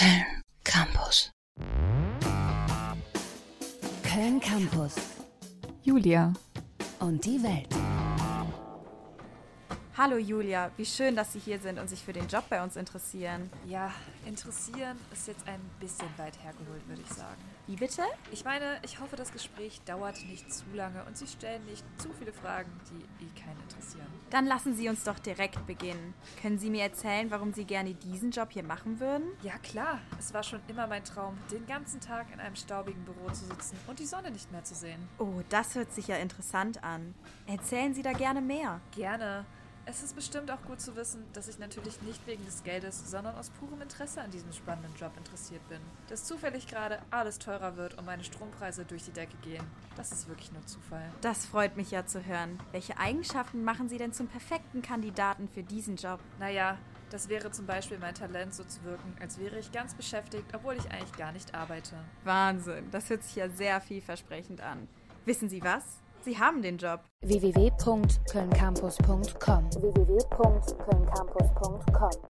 Köln Campus. Köln Campus. Julia. Und die Welt. Hallo Julia, wie schön, dass Sie hier sind und sich für den Job bei uns interessieren. Ja, interessieren ist jetzt ein bisschen weit hergeholt, würde ich sagen. Wie bitte? Ich meine, ich hoffe, das Gespräch dauert nicht zu lange und Sie stellen nicht zu viele Fragen, die keinen interessieren. Dann lassen Sie uns doch direkt beginnen. Können Sie mir erzählen, warum Sie gerne diesen Job hier machen würden? Ja klar, es war schon immer mein Traum, den ganzen Tag in einem staubigen Büro zu sitzen und die Sonne nicht mehr zu sehen. Oh, das hört sich ja interessant an. Erzählen Sie da gerne mehr. Gerne. Es ist bestimmt auch gut zu wissen, dass ich natürlich nicht wegen des Geldes, sondern aus purem Interesse an diesem spannenden Job interessiert bin. Dass zufällig gerade alles teurer wird und meine Strompreise durch die Decke gehen, das ist wirklich nur Zufall. Das freut mich ja zu hören. Welche Eigenschaften machen Sie denn zum perfekten Kandidaten für diesen Job? Naja, das wäre zum Beispiel mein Talent, so zu wirken, als wäre ich ganz beschäftigt, obwohl ich eigentlich gar nicht arbeite. Wahnsinn, das hört sich ja sehr vielversprechend an. Wissen Sie was? Sie haben den Job. www.kölncampus.com